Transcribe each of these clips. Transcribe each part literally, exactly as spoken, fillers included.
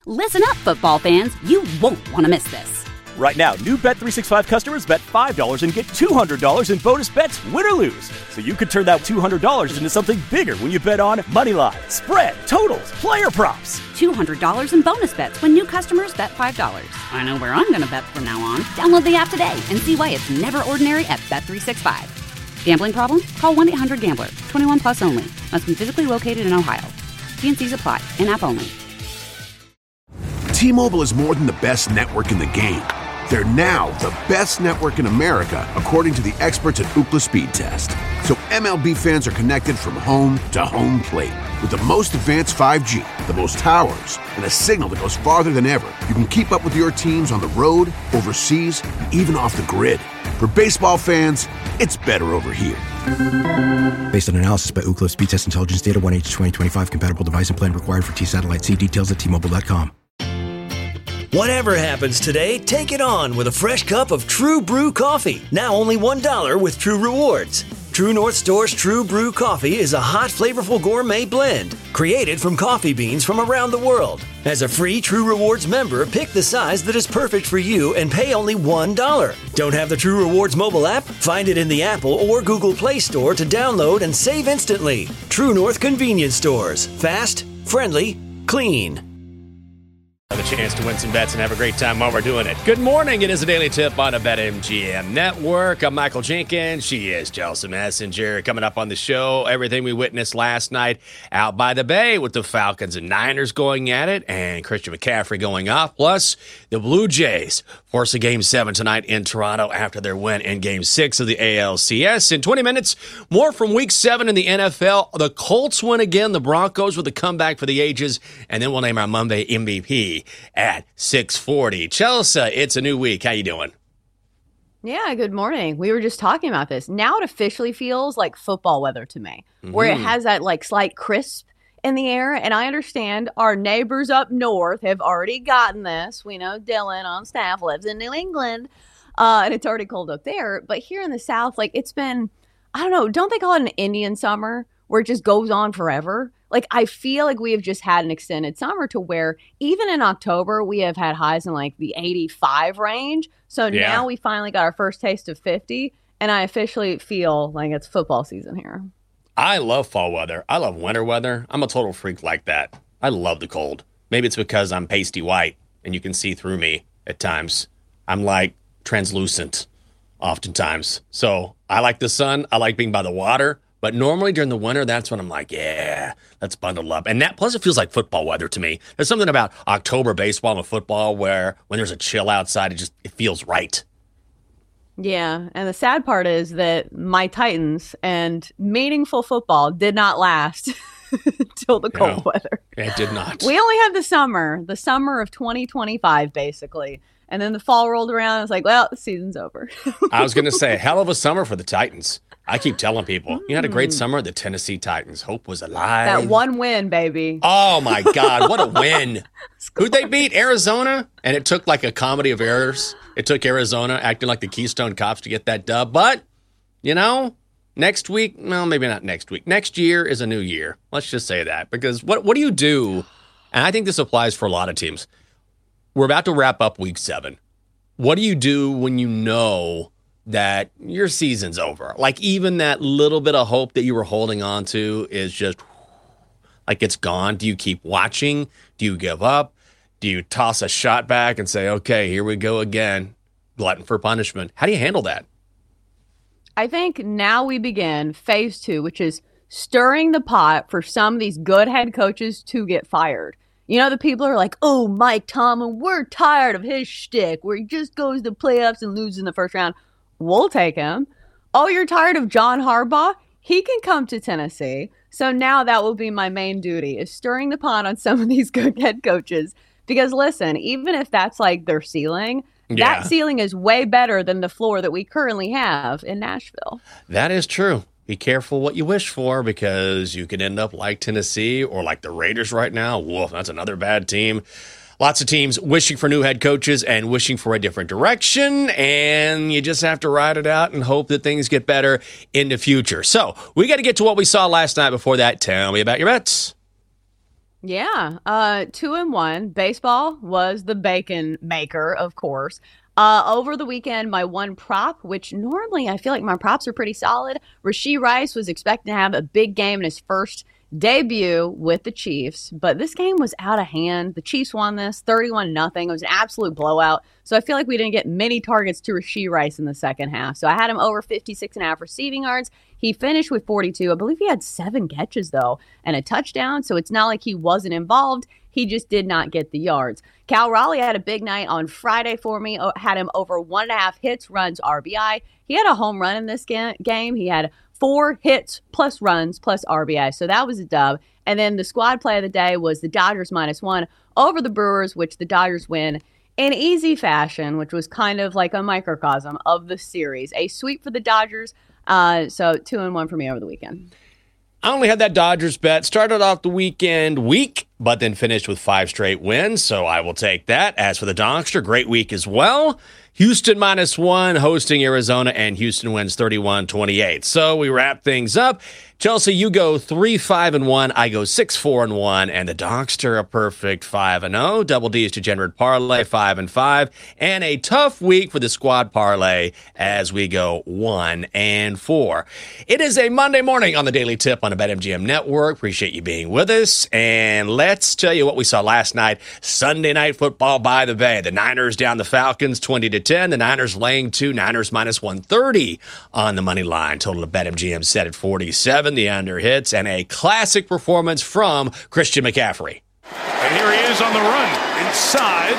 Listen up, football fans. You won't want to miss this. Right now, new Bet three sixty-five customers bet five dollars and get two hundred dollars in bonus bets, win or lose. So you could turn that two hundred dollars into something bigger when you bet on money line, spread, totals, player props. two hundred dollars in bonus bets when new customers bet five dollars. I know where I'm going to bet from now on. Download the app today and see why it's never ordinary at Bet three sixty-five. Gambling problem? Call one eight hundred gambler. twenty-one plus only. Must be physically located in Ohio. T and C's apply. In-app only. T-Mobile is more than the best network in the game. They're now the best network in America, according to the experts at Ookla Speed Test. So M L B fans are connected from home to home plate. With the most advanced five G, the most towers, and a signal that goes farther than ever, you can keep up with your teams on the road, overseas, and even off the grid. For baseball fans, it's better over here. Based on analysis by Ookla Speed Test Intelligence Data, one H twenty twenty-five compatible device and plan required for T-Satellite. See details at T Mobile dot com. Whatever happens today, take it on with a fresh cup of True Brew coffee. Now only one dollar with True Rewards. True North Store's True Brew coffee is a hot, flavorful gourmet blend created from coffee beans from around the world. As a free True Rewards member, pick the size that is perfect for you and pay only one dollar. Don't have the True Rewards mobile app? Find it in the Apple or Google Play Store to download and save instantly. True North Convenience Stores. Fast, friendly, clean. The chance to win some bets and have a great time while we're doing it. Good morning. It is a daily tip on a BetMGM network. I'm Michael Jenkins. She is Chelsea Messenger. Coming up on the show, everything we witnessed last night out by the Bay with the Falcons and Niners going at it and Christian McCaffrey going off. Plus, the Blue Jays force a game seven tonight in Toronto after their win in game six of the A L C S. In twenty minutes, more from week seven in the N F L. The Colts win again. The Broncos with a comeback for the ages. And then we'll name our Monday M V P at six forty. Chelsea, it's a new week. How you doing? Yeah, good morning. We were just talking about this. Now it officially feels like football weather to me, mm-hmm. where it has that like slight crisp in the air. And I understand our neighbors up north have already gotten this. We know Dylan on staff lives in New England, uh, and it's already cold up there. But here in the South, like it's been, I don't know, don't they call it an Indian summer where it just goes on forever? Like, I feel like we have just had an extended summer to where even in October, we have had highs in like the eighty-five range. So yeah. Now we finally got our first taste of fifty. And I officially feel like it's football season here. I love fall weather. I love winter weather. I'm a total freak like that. I love the cold. Maybe it's because I'm pasty white and you can see through me at times. I'm like translucent oftentimes. So I like the sun. I like being by the water. But normally during the winter, that's when I'm like, yeah, let's bundle up. And that, plus it feels like football weather to me. There's something about October baseball and football where when there's a chill outside, it just it feels right. Yeah, and the sad part is that my Titans and meaningful football did not last until the cold no, weather. It did not. We only had the summer, the summer of twenty twenty-five, basically. And then the fall rolled around. It's like, well, the season's over. I was going to say, hell of a summer for the Titans. I keep telling people, you had a great summer. The Tennessee Titans. Hope was alive. That one win, baby. Oh, my God. What a win. Who'd they beat? Arizona? And it took like a comedy of errors. It took Arizona acting like the Keystone Cops to get that dub. But, you know, next week, well, maybe not next week. Next year is a new year. Let's just say that. Because what, what do you do? And I think this applies for a lot of teams. We're about to wrap up week seven. What do you do when you know that your season's over? Like even that little bit of hope that you were holding on to is just like it's gone. Do you keep watching? Do you give up? Do you toss a shot back and say, okay, here we go again, glutton for punishment? How do you handle that? I think now we begin phase two, which is stirring the pot for some of these good head coaches to get fired. You know, the people are like, oh, Mike Tomlin, we're tired of his shtick where he just goes to playoffs and loses in the first round. We'll take him. Oh, you're tired of John Harbaugh? He can come to Tennessee. So now that will be my main duty, is stirring the pot on some of these good head coaches. Because listen, even if that's like their ceiling, yeah. that ceiling is way better than the floor that we currently have in Nashville. That is true. Be careful what you wish for because you could end up like Tennessee or like the Raiders right now. Woof, that's another bad team. Lots of teams wishing for new head coaches and wishing for a different direction, and you just have to ride it out and hope that things get better in the future. So we got to get to what we saw last night. Before that, tell me about your bets. Yeah, uh, two and one. Baseball was the bacon maker, of course. Uh, over the weekend, my one prop, which normally I feel like my props are pretty solid. Rashee Rice was expecting to have a big game in his first debut with the Chiefs, but this game was out of hand. The Chiefs won this thirty-one nothing. It was an absolute blowout. So I feel like we didn't get many targets to Rashee Rice in the second half. So I had him over fifty-six and a half receiving yards. He finished with forty-two. I believe he had seven catches, though, and a touchdown. So it's not like he wasn't involved. He just did not get the yards. Cal Raleigh had a big night on Friday for me. Had him over one and a half hits, runs, R B I. He had a home run in this ga- game. He had four hits plus runs plus R B I. So that was a dub. And then the squad play of the day was the Dodgers minus one over the Brewers, which the Dodgers win in easy fashion, which was kind of like a microcosm of the series. A sweep for the Dodgers. Uh, so two and one for me over the weekend. I only had that Dodgers bet. Started off the weekend weak, but then finished with five straight wins, so I will take that. As for the Donkster, great week as well. Houston minus one, hosting Arizona, and Houston wins thirty-one twenty-eight. So we wrap things up. Chelsea, you go three five and one. I go six four and one, and the Donkster a perfect five and oh. Double D's degenerate parlay five and five, and a tough week for the squad parlay as we go one and four. It is a Monday morning on the Daily Tip on the BetMGM Network. Appreciate you being with us, and let's tell you what we saw last night. Sunday Night Football by the Bay. The Niners down the Falcons twenty to ten. The Niners laying two. Niners minus one thirty on the money line. Total of BetMGM set at forty-seven. The under hits, and a classic performance from Christian McCaffrey. And here he is on the run, inside,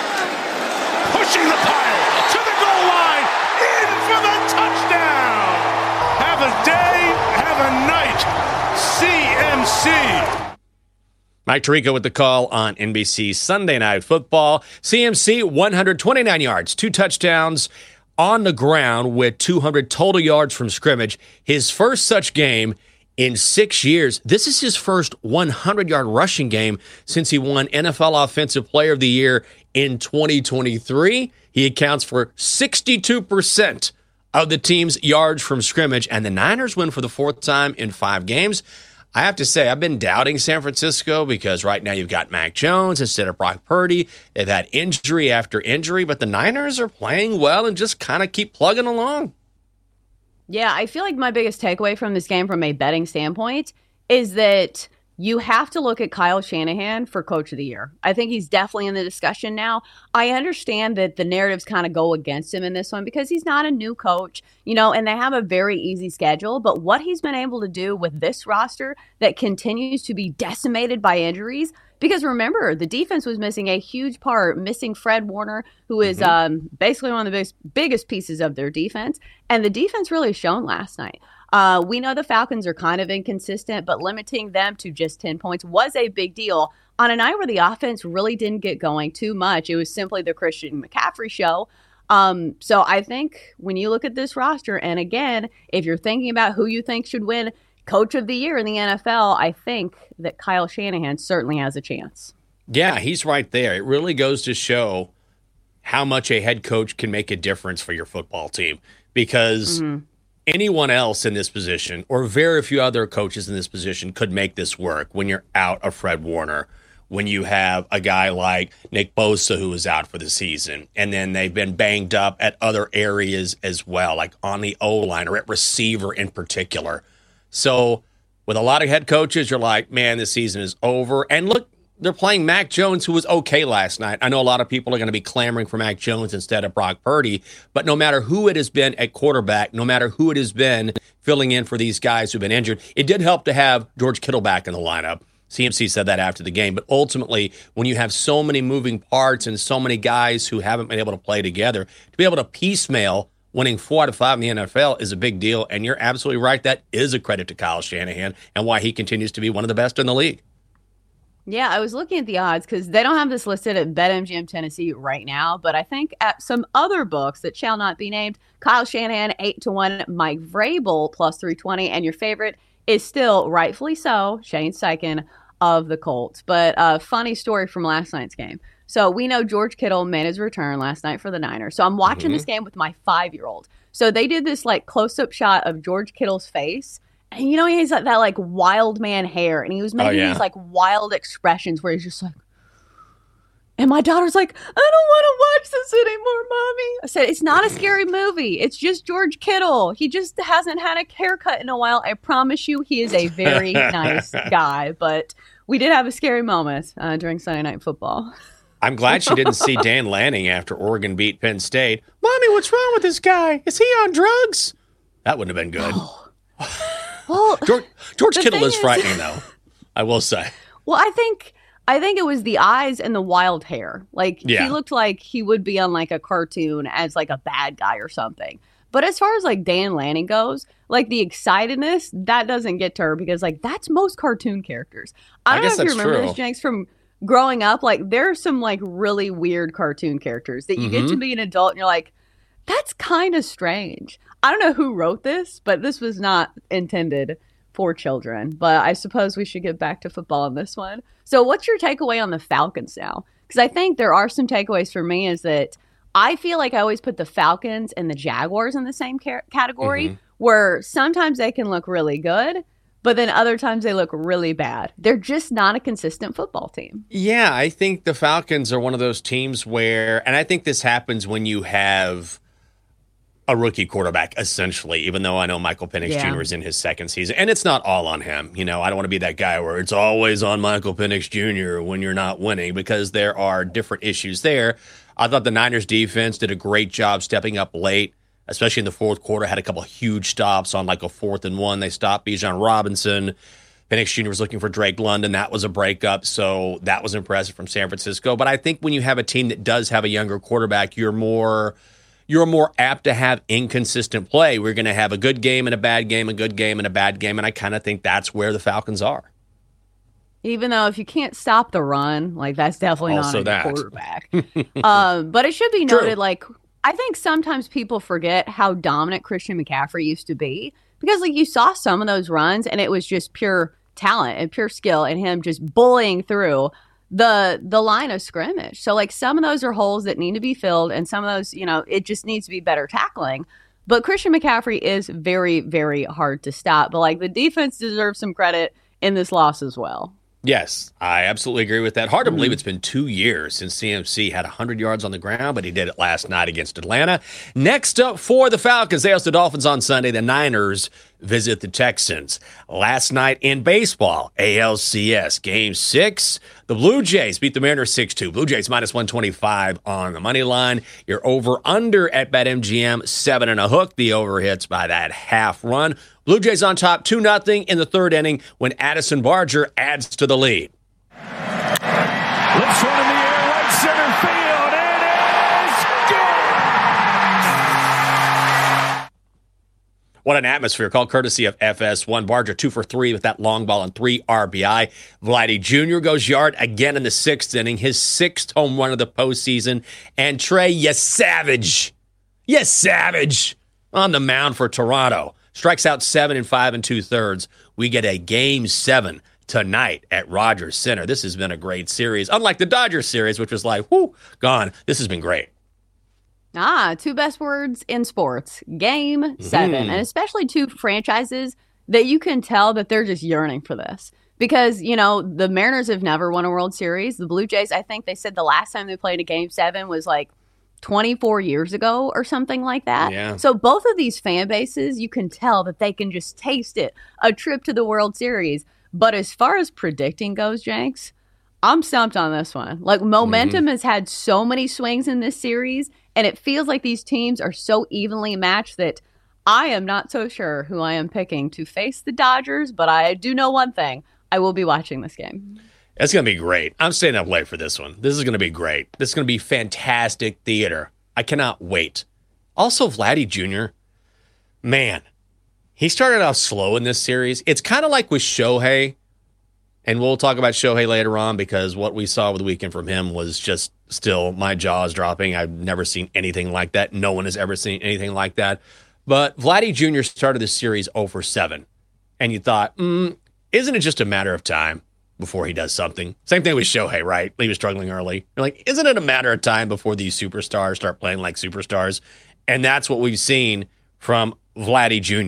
pushing the pile to the goal line, in for the touchdown! Have a day, have a night, C M C. Mike Tirico with the call on N B C Sunday Night Football. C M C, one hundred twenty-nine yards, two touchdowns on the ground with two hundred total yards from scrimmage. His first such game in six years. This is his first hundred-yard rushing game since he won N F L Offensive Player of the Year in twenty twenty-three. He accounts for sixty-two percent of the team's yards from scrimmage, and the Niners win for the fourth time in five games. I have to say, I've been doubting San Francisco because right now you've got Mac Jones instead of Brock Purdy. They've had injury after injury, but the Niners are playing well and just kind of keep plugging along. Yeah, I feel like my biggest takeaway from this game from a betting standpoint is that you have to look at Kyle Shanahan for Coach of the Year. I think he's definitely in the discussion now. I understand that the narratives kind of go against him in this one because he's not a new coach, you know, and they have a very easy schedule. But what he's been able to do with this roster that continues to be decimated by injuries, because remember, the defense was missing a huge part, missing Fred Warner, who is mm-hmm. um, basically one of the biggest, biggest pieces of their defense. And the defense really shone last night. Uh, we know the Falcons are kind of inconsistent, but limiting them to just ten points was a big deal on a night where the offense really didn't get going too much. It was simply the Christian McCaffrey show. Um, so I think when you look at this roster, and again, if you're thinking about who you think should win Coach of the Year in the N F L, I think that Kyle Shanahan certainly has a chance. Yeah, he's right there. It really goes to show how much a head coach can make a difference for your football team, because mm-hmm. anyone else in this position, or very few other coaches in this position, could make this work when you're out of Fred Warner, when you have a guy like Nick Bosa who is out for the season, and then they've been banged up at other areas as well, like on the O-line or at receiver in particular. So with a lot of head coaches, you're like, man, this season is over. And look, they're playing Mac Jones, who was okay last night. I know a lot of people are going to be clamoring for Mac Jones instead of Brock Purdy, but no matter who it has been at quarterback, no matter who it has been filling in for these guys who've been injured, it did help to have George Kittle back in the lineup. C M C said that after the game. But ultimately, when you have so many moving parts and so many guys who haven't been able to play together, to be able to piecemeal winning four out of five in the N F L is a big deal. And you're absolutely right. That is a credit to Kyle Shanahan and why he continues to be one of the best in the league. Yeah, I was looking at the odds because they don't have this listed at BetMGM Tennessee right now, but I think at some other books that shall not be named, Kyle Shanahan eight to one, Mike Vrabel plus three twenty, and your favorite is still rightfully so Shane Steichen of the Colts. But a uh, funny story from last night's game. So we know George Kittle made his return last night for the Niners. So I'm watching mm-hmm. this game with my five-year-old. So they did this like close-up shot of George Kittle's face And you know, he has that, that like wild man hair, and he was making Oh, yeah. these like wild expressions where he's just like, and my daughter's like, I don't want to watch this anymore, Mommy. I said, it's not a scary movie. It's just George Kittle. He just hasn't had a haircut in a while. I promise you, he is a very nice guy. But we did have a scary moment uh, during Sunday Night Football. I'm glad she didn't see Dan Lanning after Oregon beat Penn State. Mommy, what's wrong with this guy? Is he on drugs? That wouldn't have been good. Oh. Well, George, George Kittle is is- frightening, though. I will say. Well, I think I think it was the eyes and the wild hair. Like Yeah. he looked like he would be on like a cartoon as like a bad guy or something. But as far as like Dan Lanning goes, like the excitedness, that doesn't get to her because like that's most cartoon characters. I I don't know guess if you that's remember true. this, Jenks, from growing up. Like there's some like really weird cartoon characters that you get Mm-hmm. to be an adult and you're like, that's kind of strange. I don't know who wrote this, but this was not intended for children. But I suppose we should get back to football on this one. So what's your takeaway on the Falcons now? Because I think there are some takeaways for me is that I feel like I always put the Falcons and the Jaguars in the same ca- category Mm-hmm. where sometimes they can look really good, but then other times they look really bad. They're just not a consistent football team. Yeah, I think the Falcons are one of those teams where, and I think this happens when you have a rookie quarterback, essentially, even though I know Michael Penix Yeah. Junior is in his second season. And it's not all on him. You know, I don't want to be that guy where it's always on Michael Penix Junior when you're not winning because there are different issues there. I thought the Niners defense did a great job stepping up late, especially in the fourth quarter, had a couple of huge stops on like a fourth and one. They stopped Bijan Robinson. Penix Junior was looking for Drake London. That was a breakup, so that was impressive from San Francisco. But I think when you have a team that does have a younger quarterback, you're more you're more apt to have inconsistent play. We're going to have a good game and a bad game, a good game and a bad game, and I kind of think that's where the Falcons are. Even though if you can't stop the run, like that's definitely Also not a that. quarterback. um, but it should be True. noted, like I think sometimes people forget how dominant Christian McCaffrey used to be because like you saw some of those runs and it was just pure talent and pure skill and him just bullying through the the line of scrimmage. So like some of those are holes that need to be filled and some of those, you know, it just needs to be better tackling. But Christian McCaffrey is very, very hard to stop. But like the defense deserves some credit in this loss as well. Yes, I absolutely agree with that. Hard to believe it's been two years since C M C had one hundred yards on the ground, but he did it last night against Atlanta. Next up for the Falcons, they host the Dolphins on Sunday. The Niners visit the Texans. Last night in baseball, A L C S Game six, the Blue Jays beat the Mariners six two. Blue Jays minus one twenty-five on the money line. Your over-under at BetMGM, seven and a hook. The over hits by that half run. Blue Jays on top, two nothing in the third inning when Addison Barger adds to the lead. Lifts one in the air, right center field. It is gone. What an atmosphere, called courtesy of F S one. Barger two for three with that long ball and three R B I. Vladdy Junior goes yard again in the sixth inning, his sixth home run of the postseason. And Trey, you savage, you savage, on the mound for Toronto. Strikes out seven and five and two thirds. We get a game seven tonight at Rogers Center. This has been a great series. Unlike the Dodgers series, which was like, whoo, gone. This has been great. Ah, two best words in sports, game seven, Mm-hmm. and especially two franchises that you can tell that they're just yearning for this. Because, you know, the Mariners have never won a World Series. The Blue Jays, I think they said the last time they played a game seven was like twenty-four years ago or something like that. Yeah. So both of these fan bases, you can tell that they can just taste it, a trip to the World Series. But as far as predicting goes, Jenks, I'm stumped on this one. Like momentum Mm-hmm. has had so many swings in this series, and it feels like these teams are so evenly matched that I am not so sure who I am picking to face the Dodgers, but I do know one thing. I will be watching this game. It's going to be great. I'm staying up late for this one. This is going to be great. This is going to be fantastic theater. I cannot wait. Also, Vladdy Junior, man, he started off slow in this series. It's kind of like with Shohei, and we'll talk about Shohei later on because what we saw over the weekend from him was just still my jaws dropping. I've never seen anything like that. No one has ever seen anything like that. But Vladdy Junior started this series oh for seven, and you thought, mm, isn't it just a matter of time before he does something? Same thing with Shohei, right? He was struggling early. You're like, isn't it a matter of time before these superstars start playing like superstars? And that's what we've seen from Vladdy Junior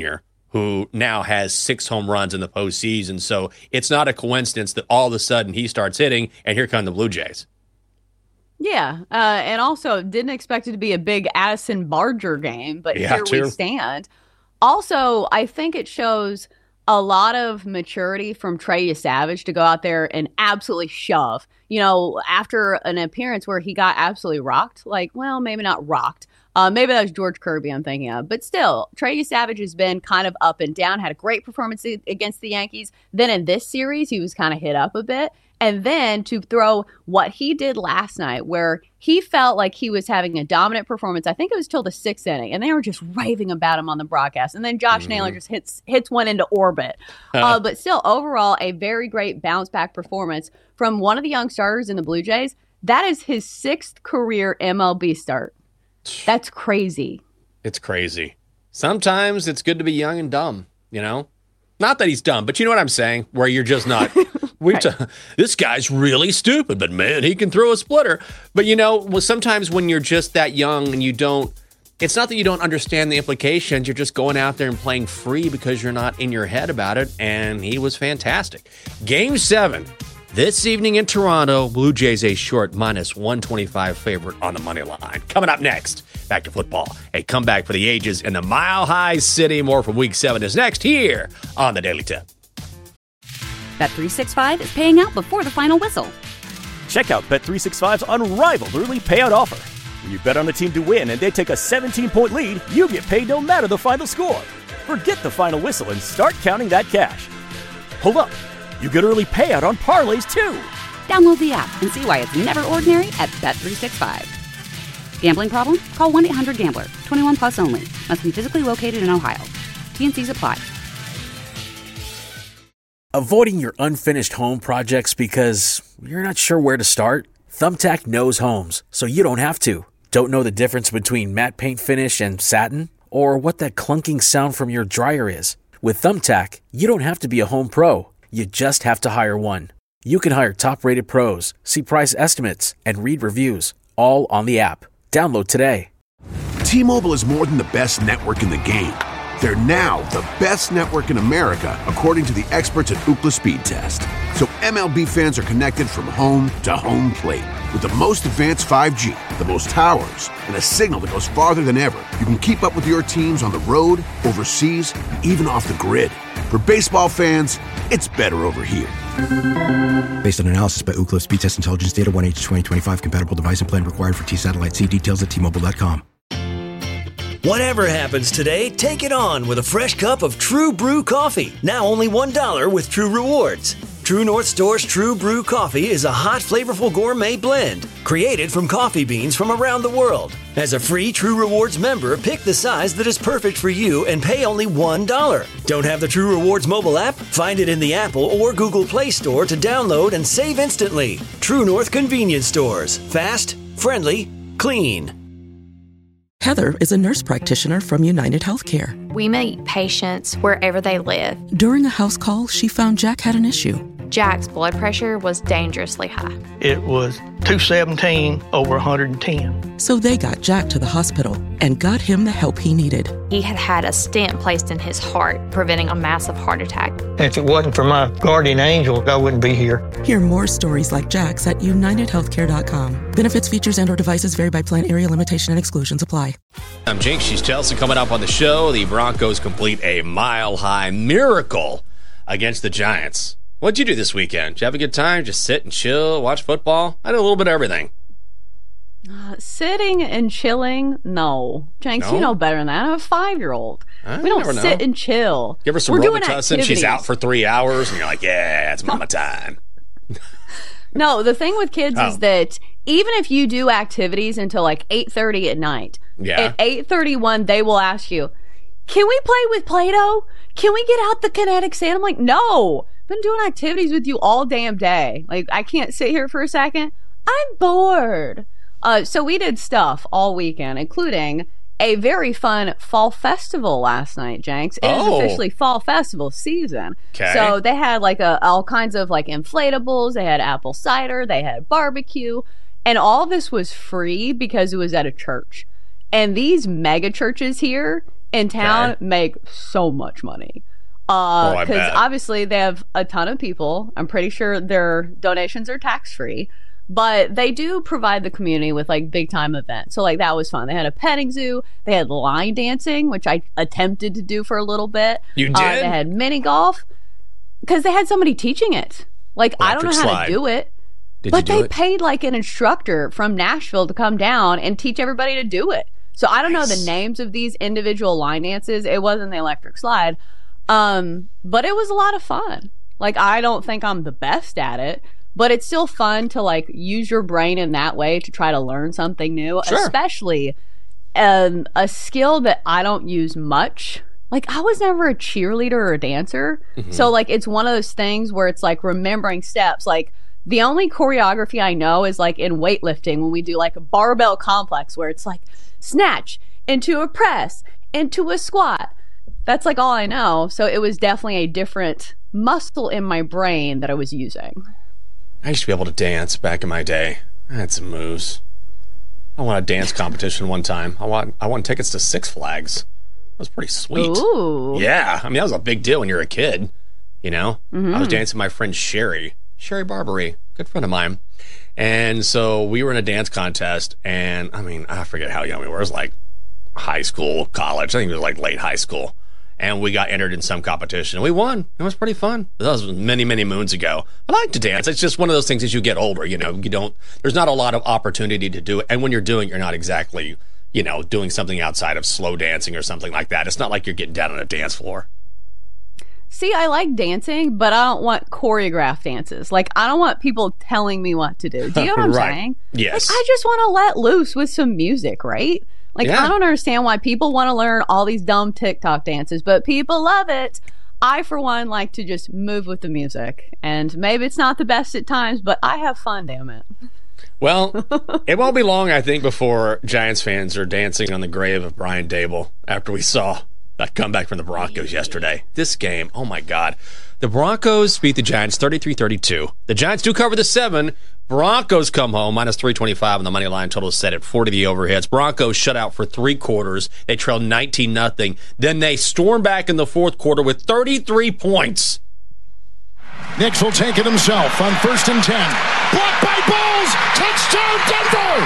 who now has six home runs in the postseason. So it's not a coincidence that all of a sudden he starts hitting, and here come the Blue Jays. Yeah, uh, and also didn't expect it to be a big Addison Barger game, but Yeah, here too. we stand. Also, I think it shows a lot of maturity from Trey Savage to go out there and absolutely shove. You know, after an appearance where he got absolutely rocked, like, well, maybe not rocked. Uh, maybe that was George Kirby I'm thinking of. But still, Trey Savage has been kind of up and down, had a great performance against the Yankees. Then in this series, he was kind of hit up a bit. And then to throw what he did last night, where he felt like he was having a dominant performance. I think it was till the sixth inning, and they were just raving about him on the broadcast. And then Josh mm-hmm. Naylor just hits hits one into orbit. uh, but still, overall, a very great bounce-back performance from one of the young starters in the Blue Jays. That is his sixth career M L B start. That's crazy. It's crazy. Sometimes it's good to be young and dumb, you know? Not that he's dumb, but you know what I'm saying? Where you're just not, we right. t- this guy's really stupid, but man, he can throw a splitter. But you know, well, sometimes when you're just that young and you don't, it's not that you don't understand the implications. You're just going out there and playing free because you're not in your head about it. And he was fantastic. Game seven. This evening in Toronto, Blue Jays a short minus one twenty-five favorite on the money line. Coming up next, back to football. A comeback for the ages in the Mile High City. More from Week seven is next here on the Daily Tip. Bet three sixty-five is paying out before the final whistle. Check out Bet three sixty-five's unrivaled early payout offer. When you bet on a team to win and they take a seventeen-point lead, you get paid no matter the final score. Forget the final whistle and start counting that cash. Hold up. You get early payout on parlays, too. Download the app and see why it's never ordinary at Bet three sixty-five. Gambling problem? Call one eight hundred gambler. twenty-one plus only. Must be physically located in Ohio. T and C's apply. Avoiding your unfinished home projects because you're not sure where to start? Thumbtack knows homes, so you don't have to. Don't know the difference between matte paint finish and satin? Or what that clunking sound from your dryer is? With Thumbtack, you don't have to be a home pro. You just have to hire one. You can hire top-rated pros, see price estimates, and read reviews, all on the app. Download today. T-Mobile is more than the best network in the game. They're now the best network in America, according to the experts at Ookla Speed Test. So M L B fans are connected from home to home plate. With the most advanced five G, the most towers, and a signal that goes farther than ever, you can keep up with your teams on the road, overseas, and even off the grid. For baseball fans, it's better over here. Based on analysis by Ookla Speed Test Intelligence Data, one H twenty twenty-five compatible device and plan required for T-Satellite. See details at T Mobile dot com. Whatever happens today, take it on with a fresh cup of True Brew coffee. Now only one dollar with True Rewards. True North Store's True Brew coffee is a hot, flavorful gourmet blend created from coffee beans from around the world. As a free True Rewards member, pick the size that is perfect for you and pay only one dollar. Don't have the True Rewards mobile app? Find it in the Apple or Google Play Store to download and save instantly. True North Convenience Stores. Fast, friendly, clean. Heather is a nurse practitioner from United Healthcare. We meet patients wherever they live. During a house call, she found Jack had an issue. Jack's blood pressure was dangerously high. It was two seventeen over one hundred ten. So they got Jack to the hospital and got him the help he needed. He had had a stent placed in his heart, preventing a massive heart attack. If it wasn't for my guardian angel, I wouldn't be here. Hear more stories like Jack's at united healthcare dot com. Benefits, features, and or devices vary by plan, area limitation, and exclusions apply. I'm Jinx. She's Chelsea. Coming up on the show, the Broncos complete a mile-high miracle against the Giants. What'd you do this weekend? Did you have a good time? Just sit and chill, watch football? I did a little bit of everything. Uh, sitting and chilling? No. Jenks, no? You know better than that. I'm a five-year-old. I we don't sit know. and chill. Give her some Robitussin. She's out for three hours, and you're like, yeah, it's mama time. No, the thing with kids oh. is that even if you do activities until like eight thirty at night, yeah. at eight thirty-one, they will ask you, can we play with Play-Doh? Can we get out the kinetic sand? I'm like, no. Been doing activities with you all damn day. Like, I can't sit here for a second. I'm bored. Uh, so we did stuff all weekend, including a very fun fall festival last night, Jenks. It oh. is officially fall festival season. Okay. So they had like a, all kinds of like inflatables. They had apple cider. They had barbecue. And all this was free because it was at a church. And these mega churches here in town Okay. make so much money. Uh, Oh, I because bet. obviously they have a ton of people. I'm pretty sure their donations are tax free, but they do provide the community with like big time events. So like that was fun. They had a petting zoo. They had line dancing, which I attempted to do for a little bit. You Uh, did? they had mini golf because they had somebody teaching it. Like I don't know Electric how slide. to do it. Did but you do they it? paid like an instructor from Nashville to come down and teach everybody to do it. So I don't know the names of these individual line dances. It wasn't the electric slide. Um, but it was a lot of fun. Like I don't think I'm the best at it, but it's still fun to like use your brain in that way to try to learn something new, Sure. especially um, a skill that I don't use much. Like I was never a cheerleader or a dancer. Mm-hmm. So like it's one of those things where it's like remembering steps. Like the only choreography I know is like in weightlifting when we do like a barbell complex where it's like snatch into a press into a squat. That's like all I know. So it was definitely a different muscle in my brain that I was using. I used to be able to dance back in my day. I had some moves. I won a dance competition one time. I won, I won tickets to Six Flags. That was pretty sweet. Ooh. Yeah. I mean, that was a big deal when you're a kid. You know? Mm-hmm. I was dancing with my friend Sherry. Sherry Barbary. Good friend of mine. And so we were in a dance contest. And, I mean, I forget how young we were. It was like high school, college. I think it was like late high school. And we got entered in some competition. We won. It was pretty fun. That was many, many moons ago. I like to dance. It's just one of those things as you get older, you know, you don't, there's not a lot of opportunity to do it. And when you're doing it, you're not exactly, you know, doing something outside of slow dancing or something like that. It's not like you're getting down on a dance floor. See, I like dancing, but I don't want choreographed dances. Like, I don't want people telling me what to do. Do you know what I'm Right. saying? Yes. Like, I just want to let loose with some music, right? Like, Yeah. I don't understand why people want to learn all these dumb TikTok dances, but people love it. I, for one, like to just move with the music. And maybe it's not the best at times, but I have fun, damn it. Well, it won't be long, I think, before Giants fans are dancing on the grave of Brian Dable after we saw that comeback from the Broncos yesterday. This game, oh my God. The Broncos beat the Giants thirty-three thirty-two. The Giants do cover the seven. Broncos come home, minus three twenty-five on the money line. Total is set at forty the overheads. Broncos shut out for three quarters. They trailed nineteen nothing. Then they storm back in the fourth quarter with thirty-three points. Nix will take it himself on first and ten. Blocked by Bowles. Touchdown, Denver!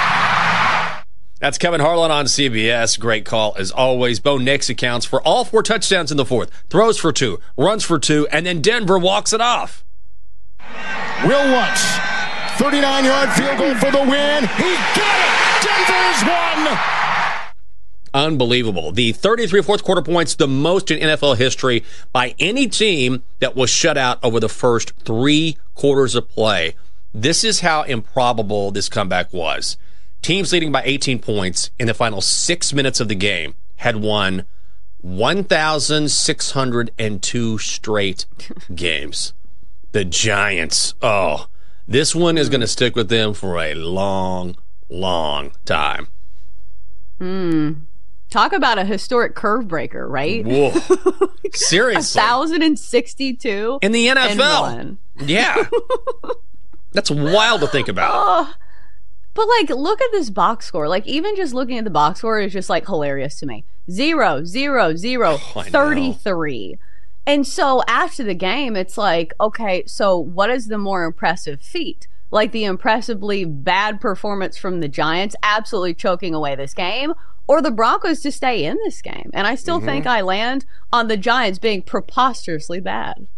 That's Kevin Harlan on C B S. Great call as always. Bo Nix accounts for all four touchdowns in the fourth. Throws for two, runs for two, and then Denver walks it off. Will Lutz. thirty-nine-yard field goal for the win. He got it! Denver's won! Unbelievable. The thirty-three fourth quarter points, the most in N F L history by any team that was shut out over the first three quarters of play. This is how improbable this comeback was. Teams leading by eighteen points in the final six minutes of the game had won one thousand six hundred two straight games. The Giants, oh, this one is going to stick with them for a long, long time. Hmm. Talk about a historic curve breaker, right? Whoa. Seriously. one thousand sixty-two In the N F L. and one. Yeah. That's wild to think about. Oh, but like, look at this box score. Like, even just looking at the box score is just like hilarious to me. Zero, zero, zero, Oh, I know. thirty-three. And so after the game, it's like, okay, so what is the more impressive feat? Like the impressively bad performance from the Giants absolutely choking away this game, or the Broncos to stay in this game? And I still Mm-hmm. think I land on the Giants being preposterously bad.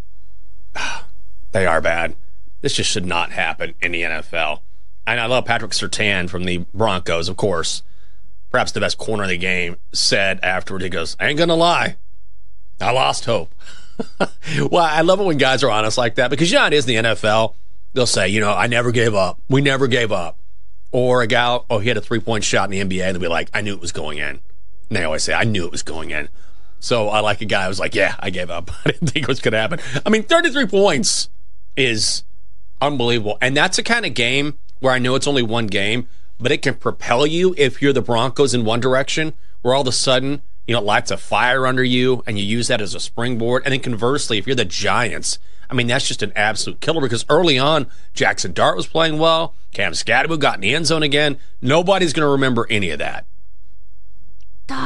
They are bad. This just should not happen in the N F L. And I love Patrick Surtain from the Broncos, of course. Perhaps the best corner of the game, said afterward, he goes, I ain't gonna lie, I lost hope. Well, I love it when guys are honest like that, because, you know, it is in the N F L. They'll say, you know, I never gave up. We never gave up. Or a guy, oh, he had a three-point shot in the N B A, and they'll be like, I knew it was going in. And they always say, I knew it was going in. So I like a guy who was like, yeah, I gave up. I didn't think it was going to happen. I mean, thirty-three points is unbelievable. And that's the kind of game where I know it's only one game, but it can propel you if you're the Broncos in one direction, where all of a sudden, you know, it lights a fire under you, and you use that as a springboard. And then conversely, if you're the Giants, I mean, that's just an absolute killer, because early on, Jackson Dart was playing well. Cam Scatterbo got in the end zone again. Nobody's going to remember any of that.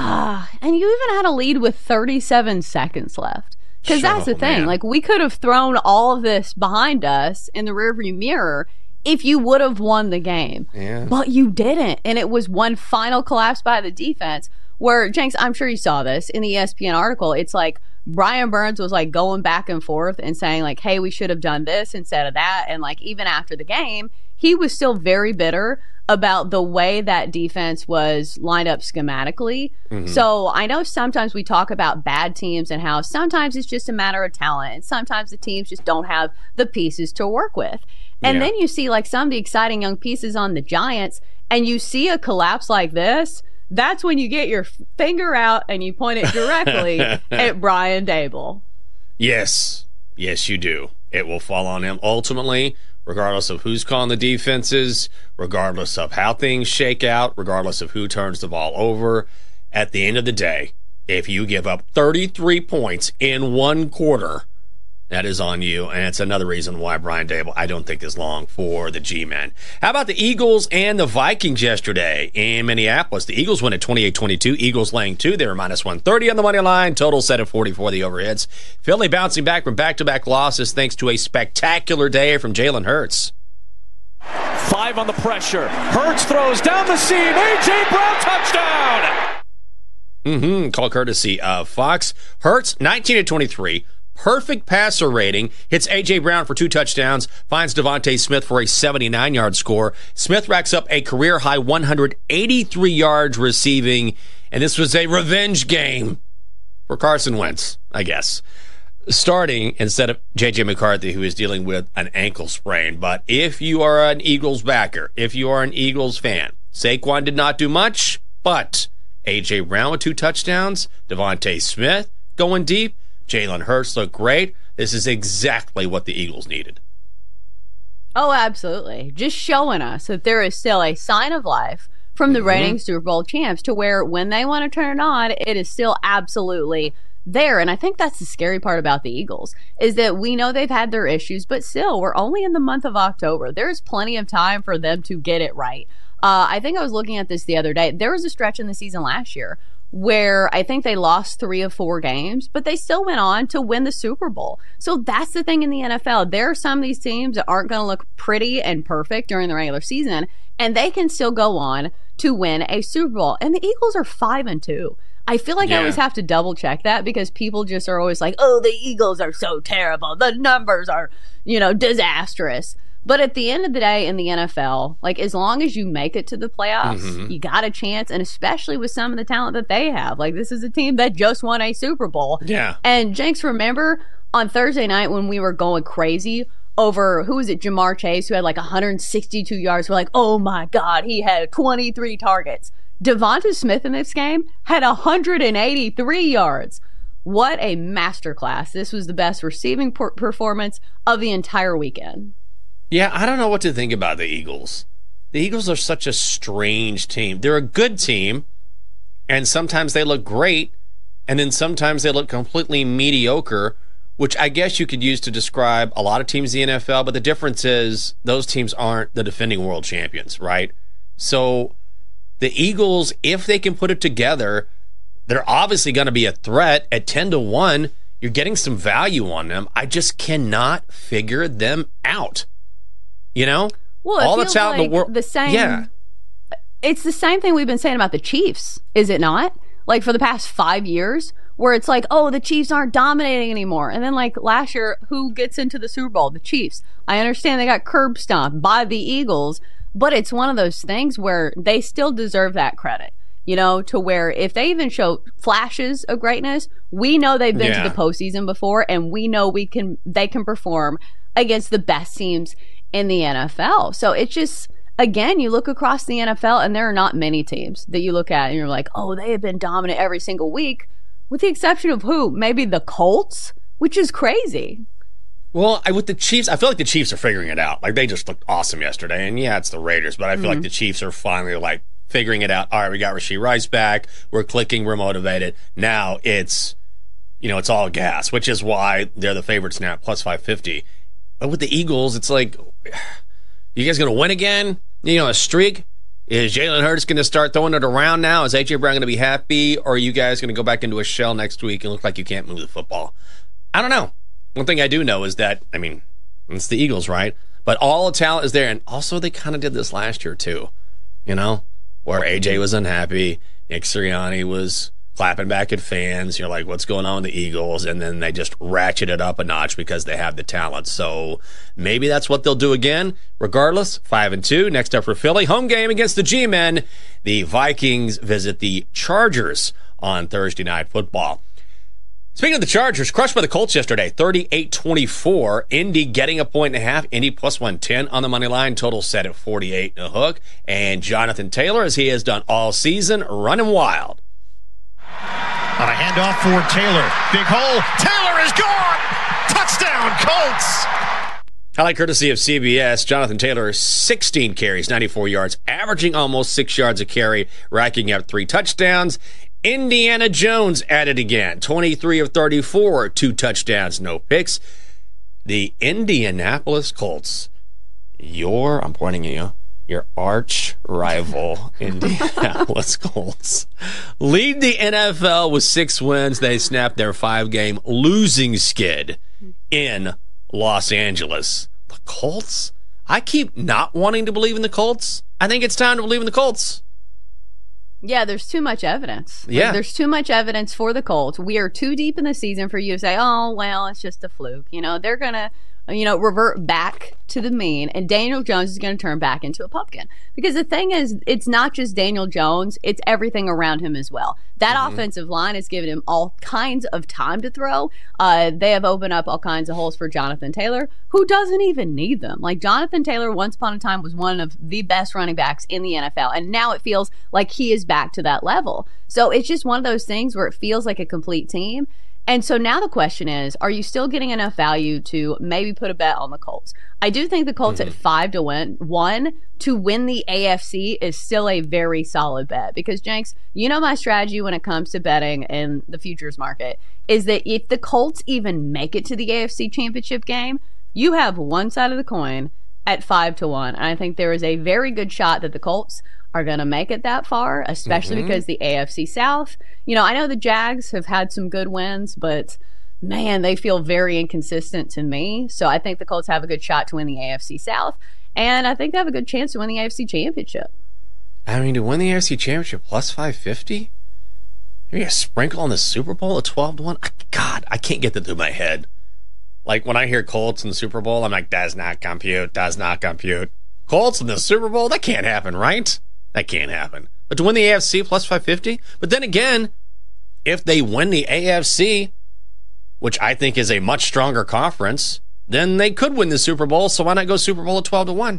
Ah, and you even had a lead with thirty-seven seconds left. Because that's the thing. Man. Like, we could have thrown all of this behind us in the rearview mirror if you would have won the game. Yeah. But you didn't. And it was one final collapse by the defense where, Jenks, I'm sure you saw this in the E S P N article. It's like Brian Burns was like going back and forth and saying like, hey, we should have done this instead of that. And like, even after the game, he was still very bitter about the way that defense was lined up schematically. Mm-hmm. So I know sometimes we talk about bad teams and how sometimes it's just a matter of talent and sometimes the teams just don't have the pieces to work with. And yeah. then you see like some of the exciting young pieces on the Giants and you see a collapse like this. That's when you get your finger out and you point it directly at Brian Daboll. Yes. Yes, you do. It will fall on him ultimately, regardless of who's calling the defenses, regardless of how things shake out, regardless of who turns the ball over. At the end of the day, if you give up thirty-three points in one quarter, that is on you, and it's another reason why Brian Daboll, I don't think, is long for the G-Men. How about the Eagles and the Vikings yesterday in Minneapolis? The Eagles win at twenty-eight twenty-two. Eagles laying two. They were minus one thirty on the money line. Total set at forty-four, the overheads. Philly bouncing back from back-to-back losses thanks to a spectacular day from Jalen Hurts. Five on the pressure. Hurts throws down the seam. A J. Brown touchdown! Mm-hmm. Call courtesy of Fox. Hurts, nineteen of twenty-three. Perfect passer rating. Hits A J. Brown for two touchdowns. Finds Devontae Smith for a seventy-nine-yard score. Smith racks up a career-high one hundred eighty-three yards receiving. And this was a revenge game for Carson Wentz, I guess. Starting instead of J J. McCarthy, who is dealing with an ankle sprain. But if you are an Eagles backer, if you are an Eagles fan, Saquon did not do much, but A J. Brown with two touchdowns, Devontae Smith going deep, Jalen Hurts looked great. This is exactly what the Eagles needed. Oh, absolutely. Just showing us that there is still a sign of life from the mm-hmm. reigning Super Bowl champs to where when they want to turn it on, it is still absolutely there. And I think that's the scary part about the Eagles is that we know they've had their issues, but still, we're only in the month of October. There's plenty of time for them to get it right. Uh, I think I was looking at this the other day. There was a stretch in the season last year where I think they lost three of four games, but they still went on to win the Super Bowl. So that's the thing in the N F L. There are some of these teams that aren't going to look pretty and perfect during the regular season, and they can still go on to win a Super Bowl. And the Eagles are five and two. I feel like yeah. I always have to double check that because people just are always like, oh, the Eagles are so terrible. The numbers are, you know, disastrous. But at the end of the day in the N F L, like as long as you make it to the playoffs, mm-hmm. you got a chance. And especially with some of the talent that they have, like this is a team that just won a Super Bowl. Yeah. And Jenks, remember on Thursday night when we were going crazy over, who was it, Jamar Chase, who had like one hundred sixty-two yards. We're like, oh my God, he had twenty-three targets. Devonta Smith in this game had one hundred eighty-three yards. What a masterclass. This was the best receiving per- performance of the entire weekend. Yeah, I don't know what to think about the Eagles. The Eagles are such a strange team. They're a good team, and sometimes they look great, and then sometimes they look completely mediocre, which I guess you could use to describe a lot of teams in the N F L, but the difference is those teams aren't the defending world champions, right? So the Eagles, if they can put it together, they're obviously going to be a threat at ten to one. You're getting some value on them. I just cannot figure them out. You know? Well, it all feels that's out like in the world. The same, yeah. It's the same thing we've been saying about the Chiefs, is it not? Like for the past five years, where it's like, oh, the Chiefs aren't dominating anymore. And then like last year, who gets into the Super Bowl? The Chiefs. I understand they got curb stomped by the Eagles, but it's one of those things where they still deserve that credit. You know, to where if they even show flashes of greatness, we know they've been yeah. to the postseason before, and we know we can they can perform against the best teams in the N F L. So it's just, again, you look across the N F L and there are not many teams that you look at and you're like, oh, they have been dominant every single week, with the exception of who? Maybe the Colts, which is crazy. Well, I, with the Chiefs, I feel like the Chiefs are figuring it out. Like they just looked awesome yesterday. And yeah, it's the Raiders, but I feel mm-hmm. like the Chiefs are finally like figuring it out. All right, we got Rashee Rice back. We're clicking. We're motivated. Now it's, you know, it's all gas, which is why they're the favorites now at plus five fifty. But with the Eagles, it's like, you guys going to win again? You know, a streak? Is Jalen Hurts going to start throwing it around now? Is A J. Brown going to be happy? Or are you guys going to go back into a shell next week and look like you can't move the football? I don't know. One thing I do know is that, I mean, it's the Eagles, right? But all the talent is there. And also, they kind of did this last year, too. You know? Where A J was unhappy. Nick Sirianni was clapping back at fans. You're like, what's going on with the Eagles? And then they just ratchet it up a notch because they have the talent. So maybe that's what they'll do again. Regardless, five and two. Next up for Philly, home game against the G-Men. The Vikings visit the Chargers on Thursday Night Football. Speaking of the Chargers, crushed by the Colts yesterday, thirty-eight twenty-four. Indy getting a point and a half. Indy plus one ten on the money line. Total set at forty-eight and a hook. And Jonathan Taylor, as he has done all season, running wild. On a handoff for Taylor. Big hole. Taylor is gone. Touchdown, Colts. Highlight courtesy of C B S. Jonathan Taylor, sixteen carries, ninety-four yards, averaging almost six yards a carry, racking up three touchdowns. Indiana Jones at it again. twenty-three of thirty-four, two touchdowns, no picks. The Indianapolis Colts, your, I'm pointing at you, your arch rival, Indianapolis Colts, lead the N F L with six wins. They snapped their five-game losing skid in Los Angeles. The Colts? I keep not wanting to believe in the Colts. I think it's time to believe in the Colts. Yeah, there's too much evidence. Yeah. Like, there's too much evidence for the Colts. We are too deep in the season for you to say, oh, well, it's just a fluke. You know, they're going to, you know, revert back to the mean, and Daniel Jones is going to turn back into a pumpkin. Because the thing is, it's not just Daniel Jones, it's everything around him as well. That mm-hmm. offensive line has given him all kinds of time to throw. Uh, they have opened up all kinds of holes for Jonathan Taylor, who doesn't even need them. Like, Jonathan Taylor, once upon a time, was one of the best running backs in the N F L, and now it feels like he is back to that level. So it's just one of those things where it feels like a complete team. And so now the question is, are you still getting enough value to maybe put a bet on the Colts? I do think the Colts mm-hmm. at five to win, one to win the A F C is still a very solid bet. Because, Jenks, you know my strategy when it comes to betting in the futures market is that if the Colts even make it to the A F C Championship game, you have one side of the coin at five to one. And I think there is a very good shot that the Colts are going to make it that far, especially mm-hmm. because the A F C South, you know, I know the Jags have had some good wins, but man, they feel very inconsistent to me. So I think the Colts have a good shot to win the A F C South, and I think they have a good chance to win the A F C Championship. I mean, to win the A F C Championship plus five fifty? Maybe a sprinkle on the Super Bowl at twelve to one? God, I can't get that through my head. Like, when I hear Colts in the Super Bowl, I'm like, does not compute, does not compute. Colts in the Super Bowl? That can't happen, right? That can't happen. But to win the A F C plus five fifty? But then again, if they win the A F C, which I think is a much stronger conference, then they could win the Super Bowl, so why not go Super Bowl at twelve to one?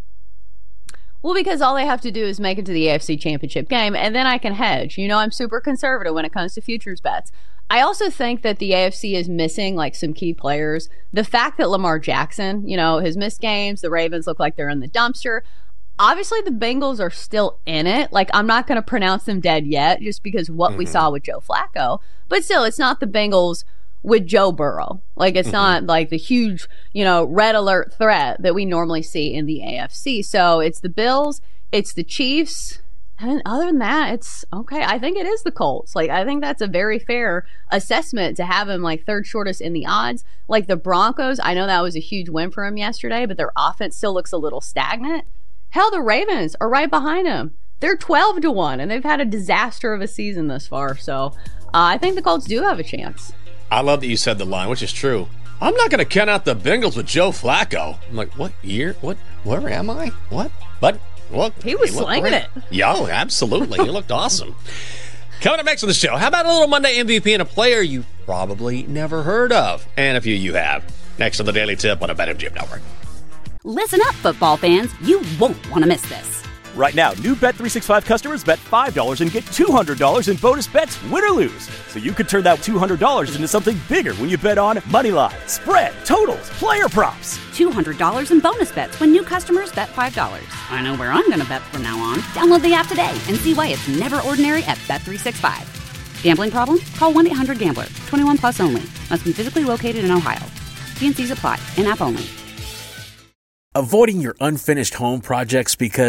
Well, because all they have to do is make it to the A F C Championship game, and then I can hedge. You know, I'm super conservative when it comes to futures bets. I also think that the A F C is missing, like, some key players. The fact that Lamar Jackson, you know, has missed games, the Ravens look like they're in the dumpster. Obviously, the Bengals are still in it. Like, I'm not going to pronounce them dead yet just because of what mm-hmm. we saw with Joe Flacco. But still, it's not the Bengals with Joe Burrow. Like, it's mm-hmm. not like the huge, you know, red alert threat that we normally see in the A F C. So it's the Bills, it's the Chiefs. And other than that, it's okay. I think it is the Colts. Like, I think that's a very fair assessment to have him like third shortest in the odds. Like the Broncos, I know that was a huge win for him yesterday, but their offense still looks a little stagnant. Hell, the Ravens are right behind them. They're twelve to one, and they've had a disaster of a season thus far. So uh, I think the Colts do have a chance. I love that you said the line, which is true. I'm not going to count out the Bengals with Joe Flacco. I'm like, what year? What? Where am I? What? But look, he was he slinging it. Yo, absolutely. He looked awesome. Coming up next on the show, how about a little Monday M V P and a player you've probably never heard of? And a few you have. Next on the Daily Tip on a BetMGM Network. Listen up, football fans. You won't want to miss this. Right now, new Bet three sixty-five customers bet five dollars and get two hundred dollars in bonus bets, win or lose. So you could turn that two hundred dollars into something bigger when you bet on moneyline, spread, totals, player props. two hundred dollars in bonus bets when new customers bet five dollars. I know where I'm going to bet from now on. Download the app today and see why it's never ordinary at Bet three sixty-five. Gambling problem? Call one eight hundred gambler. twenty-one plus only. Must be physically located in Ohio. T and C's apply. In-app only. Avoiding your unfinished home projects because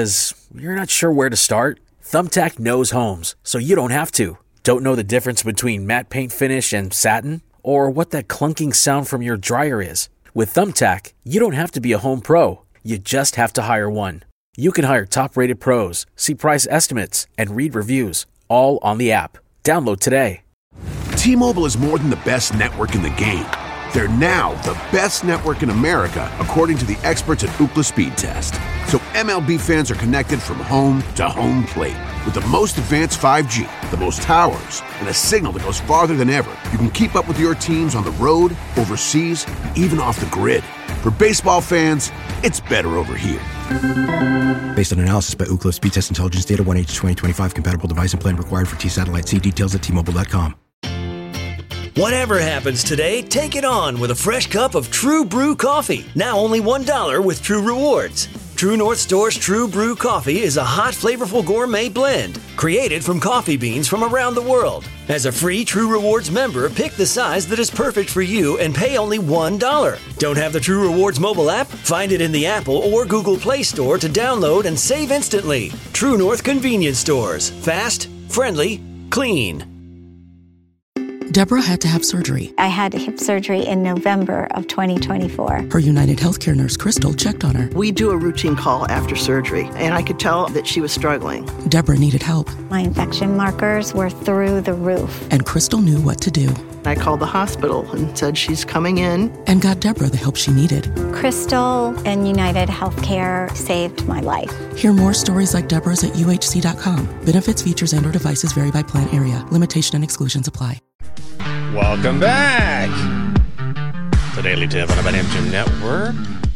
you're not sure where to start? Thumbtack knows homes, so you don't have to. Don't know the difference between matte paint finish and satin? Or what that clunking sound from your dryer is? With Thumbtack, you don't have to be a home pro. You just have to hire one. You can hire top-rated pros, see price estimates, and read reviews, all on the app. Download today. T-Mobile is more than the best network in the game. They're now the best network in America, according to the experts at Ookla Speed Test. So M L B fans are connected from home to home plate. With the most advanced five G, the most towers, and a signal that goes farther than ever, you can keep up with your teams on the road, overseas, and even off the grid. For baseball fans, it's better over here. Based on analysis by Ookla Speed Test Intelligence Data, one H twenty twenty-five compatible device and plan required for T-Satellite. See details at T Mobile dot com. Whatever happens today, take it on with a fresh cup of True Brew coffee. Now only one dollar with True Rewards. True North Store's True Brew coffee is a hot, flavorful gourmet blend created from coffee beans from around the world. As a free True Rewards member, pick the size that is perfect for you and pay only one dollar. Don't have the True Rewards mobile app? Find it in the Apple or Google Play Store to download and save instantly. True North Convenience Stores. Fast, friendly, clean. Deborah had to have surgery. I had hip surgery in November of twenty twenty-four. Her United Healthcare nurse, Crystal, checked on her. We do a routine call after surgery, and I could tell that she was struggling. Deborah needed help. My infection markers were through the roof. And Crystal knew what to do. I called the hospital and said she's coming in. And got Deborah the help she needed. Crystal and United Healthcare saved my life. Hear more stories like Deborah's at U H C dot com. Benefits, features, and or devices vary by plan area. Limitation and exclusions apply. Welcome back to Daily Tip on the BetMGM Network.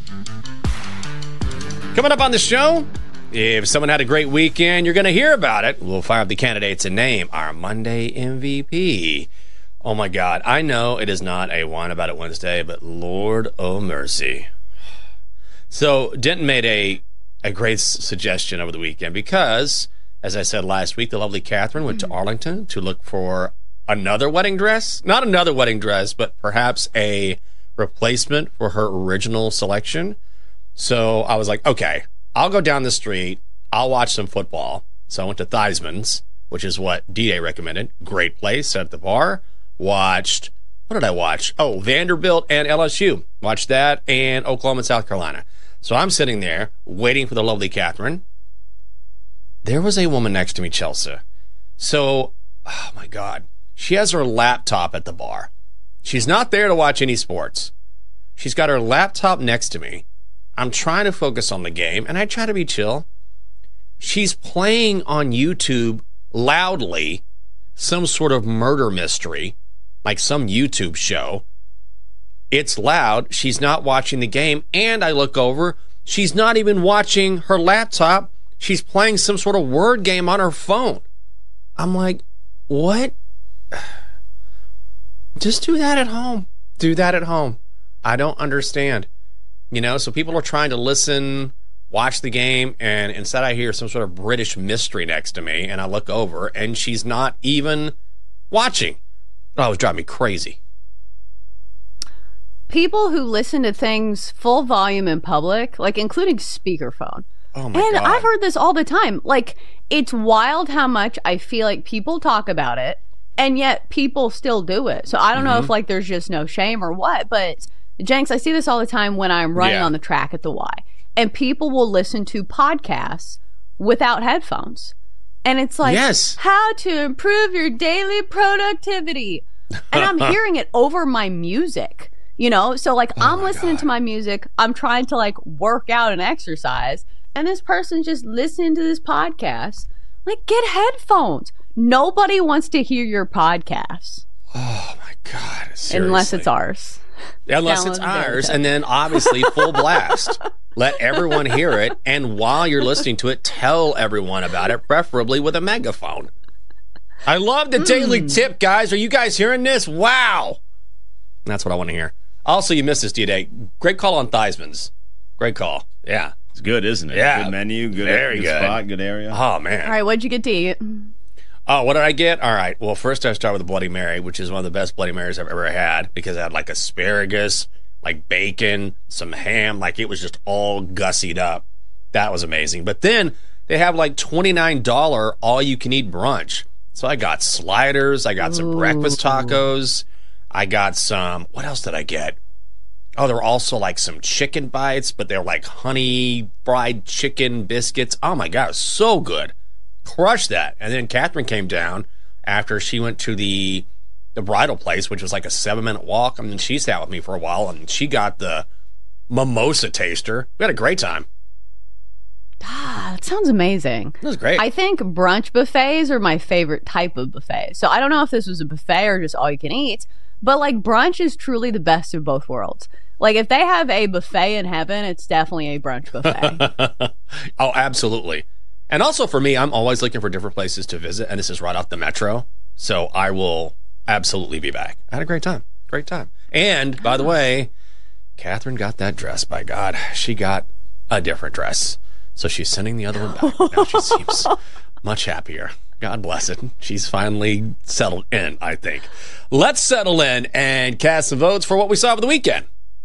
Coming up on the show, if someone had a great weekend, you're going to hear about it. We'll fire up the candidates and name our Monday M V P. Oh my God, I know it is not a Whine About It Wednesday, but Lord o' mercy. So Denton made a, a great s- suggestion over the weekend because, as I said last week, the lovely Catherine went to Arlington to look for another wedding dress. Not another wedding dress, but perhaps a replacement for her original selection. So I was like, okay, I'll go down the street. I'll watch some football. So I went to Theismann's, which is what D-Day recommended. Great place, sat at the bar. Watched, what did I watch? Oh, Vanderbilt and L S U. Watched that and Oklahoma and South Carolina. So I'm sitting there waiting for the lovely Catherine. There was a woman next to me, Chelsea. So, oh my God. She has her laptop at the bar. She's not there to watch any sports. She's got her laptop next to me. I'm trying to focus on the game, and I try to be chill. She's playing on YouTube loudly some sort of murder mystery, like some YouTube show. It's loud. She's not watching the game, and I look over. She's not even watching her laptop. She's playing some sort of word game on her phone. I'm like, what? Just do that at home. Do that at home. I don't understand. You know, so people are trying to listen, watch the game, and instead I hear some sort of British mystery next to me, and I look over, and she's not even watching. Oh, it was driving me crazy. People who listen to things full volume in public, like including speakerphone. Oh my and God. I've heard this all the time. Like, it's wild how much I feel like people talk about it, and yet people still do it. So I don't mm-hmm. know if like there's just no shame or what, but Jenks, I see this all the time when I'm running Yeah. on the track at the Y, and people will listen to podcasts without headphones. And it's like, Yes. how to improve your daily productivity. And I'm hearing it over my music, you know? So like Oh I'm my listening God. to my music, I'm trying to like work out and exercise, and this person's just listening to this podcast. Like, get headphones. Nobody wants to hear your podcast. Oh my God. Seriously. Unless it's ours. Unless it's Download the ours, data. and then obviously full blast. Let everyone hear it, and while you're listening to it, tell everyone about it, preferably with a megaphone. I love the mm. daily tip, guys. Are you guys hearing this? Wow. That's what I want to hear. Also, you missed this, D-Day. Great call on Theismann's. Great call. Yeah. It's good, isn't it? Yeah. Good menu, good, Very good, good. spot, good area. Oh, man. All right, what'd you get to eat? Oh, what did I get? All right. Well, first I start with a Bloody Mary, which is one of the best Bloody Marys I've ever had because it had like asparagus, like bacon, some ham. Like it was just all gussied up. That was amazing. But then they have like twenty-nine dollars all-you-can-eat brunch. So I got sliders. I got some Ooh. breakfast tacos. I got some, what else did I get? Oh, there were also like some chicken bites, but they're like honey fried chicken biscuits. Oh my God, it was so good. Crushed that. And then Catherine came down after she went to the the bridal place, which was like a seven minute walk. I mean, she sat with me for a while and she got the mimosa taster. We had a great time. Ah, that sounds amazing. It was great. I think brunch buffets are my favorite type of buffet. So I don't know if this was a buffet or just all you can eat, but like brunch is truly the best of both worlds. Like if they have a buffet in heaven, it's definitely a brunch buffet. Oh, absolutely. And also for me, I'm always looking for different places to visit, and this is right off the metro. So I will absolutely be back. I had a great time. Great time. And by the way, Catherine got that dress, by God. She got a different dress. So she's sending the other one back. Now she seems much happier. God bless it. She's finally settled in, I think. Let's settle in and cast some votes for what we saw over the weekend.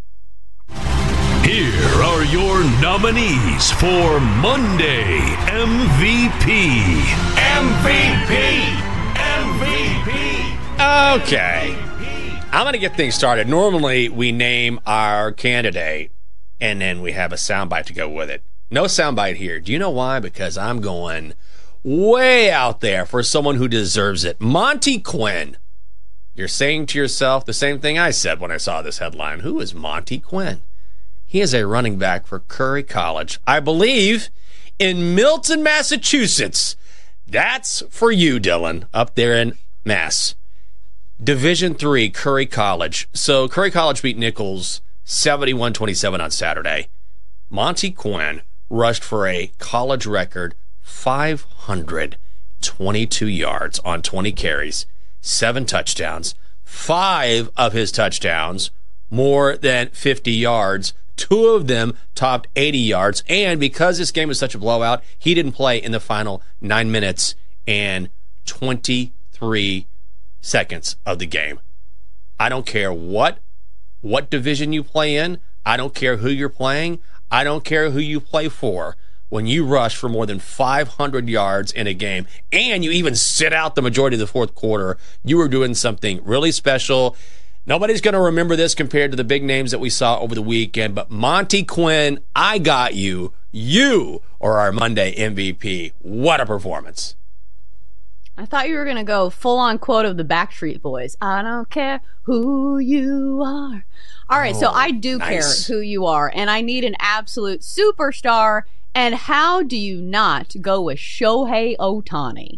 Here are your nominees for Monday M V P. M V P. M V P. Okay. I'm going to get things started. Normally, we name our candidate, and then we have a soundbite to go with it. No soundbite here. Do you know why? Because I'm going way out there for someone who deserves it. Monty Quinn. You're saying to yourself the same thing I said when I saw this headline. Who is Monty Quinn? He is a running back for Curry College, I believe, in Milton, Massachusetts. That's for you, Dylan, up there in Mass. Division three, Curry College. So Curry College beat Nichols seventy-one twenty-seven on Saturday. Monty Quinn rushed for a college record five hundred twenty-two yards on twenty carries, seven touchdowns. Five of his touchdowns, more than fifty yards. Two of them topped eighty yards. And because this game was such a blowout, he didn't play in the final nine minutes and twenty-three seconds of the game. I don't care what what division you play in. I don't care who you're playing. I don't care who you play for. When you rush for more than five hundred yards in a game and you even sit out the majority of the fourth quarter, you are doing something really special. Nobody's going to remember this compared to the big names that we saw over the weekend, but Monty Quinn, I got you. You are our Monday M V P. What a performance. I thought you were going to go full-on quote of the Backstreet Boys. I don't care who you are. All right, oh, so I do nice. care who you are, and I need an absolute superstar. And how do you not go with Shohei Ohtani?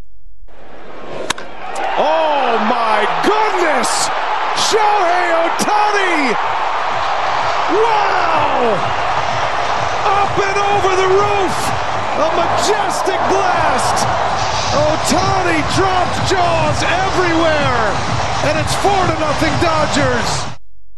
Oh, my goodness! Shohei Ohtani! Wow! Up and over the roof! A majestic blast! Ohtani dropped jaws everywhere! And it's four to nothing Dodgers!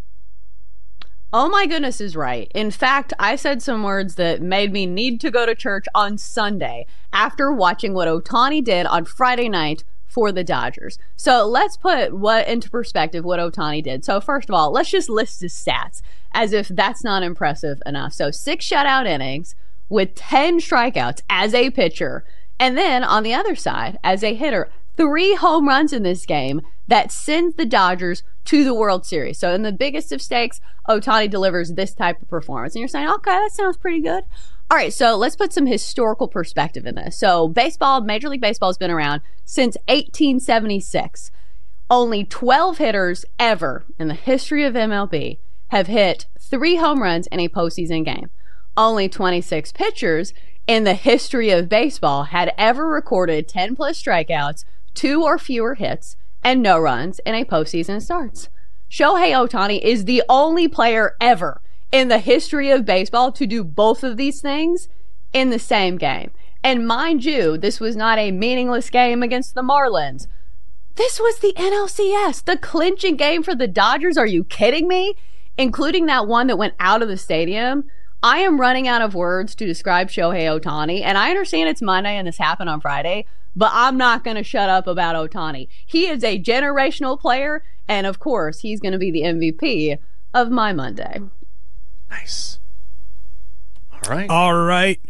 Oh my goodness is right. In fact, I said some words that made me need to go to church on Sunday after watching what Ohtani did on Friday night for the Dodgers. So let's put what into perspective what Ohtani did. So first of all, let's just list his stats as if that's not impressive enough. So six shutout innings with ten strikeouts as a pitcher. And then on the other side, as a hitter, three home runs in this game that sends the Dodgers to the World Series. So in the biggest of stakes, Ohtani delivers this type of performance. And you're saying, okay, that sounds pretty good. All right, so let's put some historical perspective in this. So baseball, Major League Baseball has been around since eighteen seventy-six. Only twelve hitters ever in the history of M L B have hit three home runs in a postseason game. Only twenty-six pitchers in the history of baseball had ever recorded ten plus strikeouts, two or fewer hits, and no runs in a postseason starts. Shohei Ohtani is the only player ever in the history of baseball to do both of these things in the same game. And mind you, this was not a meaningless game against the Marlins. This was the N L C S, the clinching game for the Dodgers. Are you kidding me? Including that one that went out of the stadium. I am running out of words to describe Shohei Ohtani, and I understand it's Monday and this happened on Friday, but I'm not going to shut up about Ohtani. He is a generational player, and of course, he's going to be the M V P of my Monday. Nice. All right. All right.